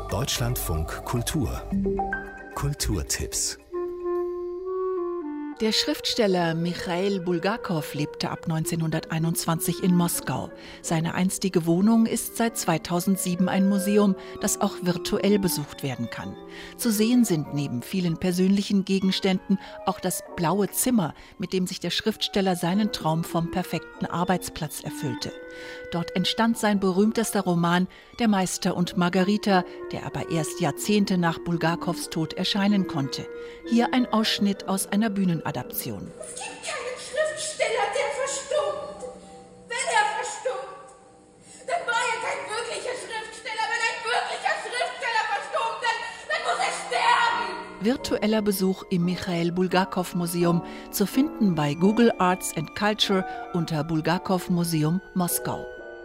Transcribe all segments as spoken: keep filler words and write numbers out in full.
Deutschlandfunk Kultur. Kulturtipps. Der Schriftsteller Michail Bulgakow lebte ab neunzehnhunderteinundzwanzig in Moskau. Seine einstige Wohnung ist seit zweitausendsieben ein Museum, das auch virtuell besucht werden kann. Zu sehen sind neben vielen persönlichen Gegenständen auch das blaue Zimmer, mit dem sich der Schriftsteller seinen Traum vom perfekten Arbeitsplatz erfüllte. Dort entstand sein berühmtester Roman Der Meister und Margarita, der aber erst Jahrzehnte nach Bulgakows Tod erscheinen konnte. Hier ein Ausschnitt aus einer Bühnenadaption. Es gibt keinen Schriftsteller, der verstummt. Wenn er verstummt, dann war er kein wirklicher Schriftsteller. Wenn ein wirklicher Schriftsteller verstummt, dann, dann muss er sterben. Virtueller Besuch im Michail Bulgakow Museum, zu finden bei Google Arts and Culture unter Bulgakow Museum Moskau.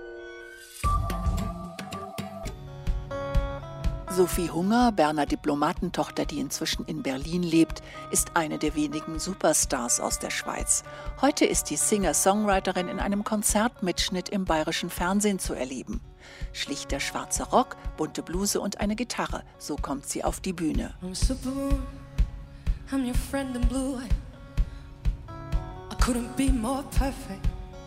Sophie Hunger, Berner Diplomatentochter, die inzwischen in Berlin lebt, ist eine der wenigen Superstars aus der Schweiz. Heute ist die Singer-Songwriterin in einem Konzertmitschnitt im bayerischen Fernsehen zu erleben. Schlichter schwarzer Rock, bunte Bluse und eine Gitarre, so kommt sie auf die Bühne. I'm a supermoon, I'm your friend in blue. I couldn't be more perfect.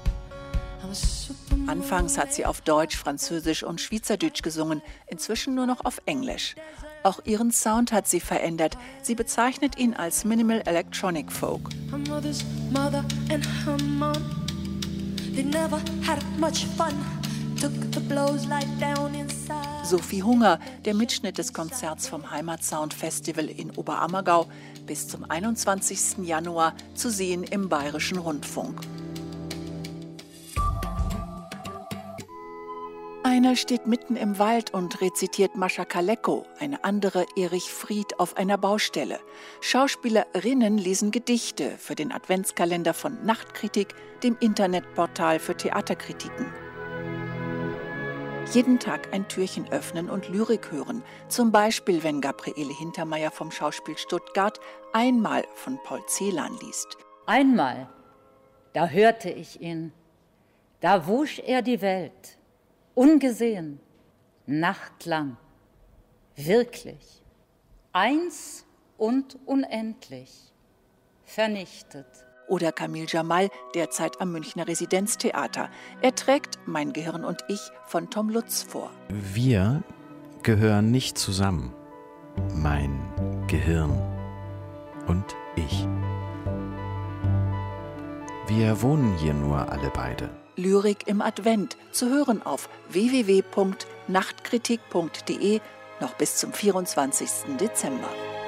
Anfangs hat sie auf Deutsch, Französisch und Schweizerdeutsch gesungen, inzwischen nur noch auf Englisch. Auch ihren Sound hat sie verändert. Sie bezeichnet ihn als Minimal Electronic Folk. Sophie Hunger, der Mitschnitt des Konzerts vom Heimatsound Festival in Oberammergau, bis zum einundzwanzigsten Januar zu sehen im Bayerischen Rundfunk. Einer steht mitten im Wald und rezitiert Mascha Kaleko, eine andere Erich Fried auf einer Baustelle. Schauspielerinnen lesen Gedichte für den Adventskalender von Nachtkritik, dem Internetportal für Theaterkritiken. Jeden Tag ein Türchen öffnen und Lyrik hören, zum Beispiel wenn Gabriele Hintermeier vom Schauspiel Stuttgart Einmal von Paul Celan liest. Einmal, da hörte ich ihn, da wusch er die Welt. Ungesehen, nachtlang, wirklich, eins und unendlich, vernichtet. Oder Camille Jamal, derzeit am Münchner Residenztheater. Er trägt Mein Gehirn und ich von Tom Lutz vor. Wir gehören nicht zusammen. Mein Gehirn und ich. Wir wohnen hier nur alle beide. Lyrik im Advent, zu hören auf w w w punkt nachtkritik punkt de, noch bis zum vierundzwanzigsten Dezember.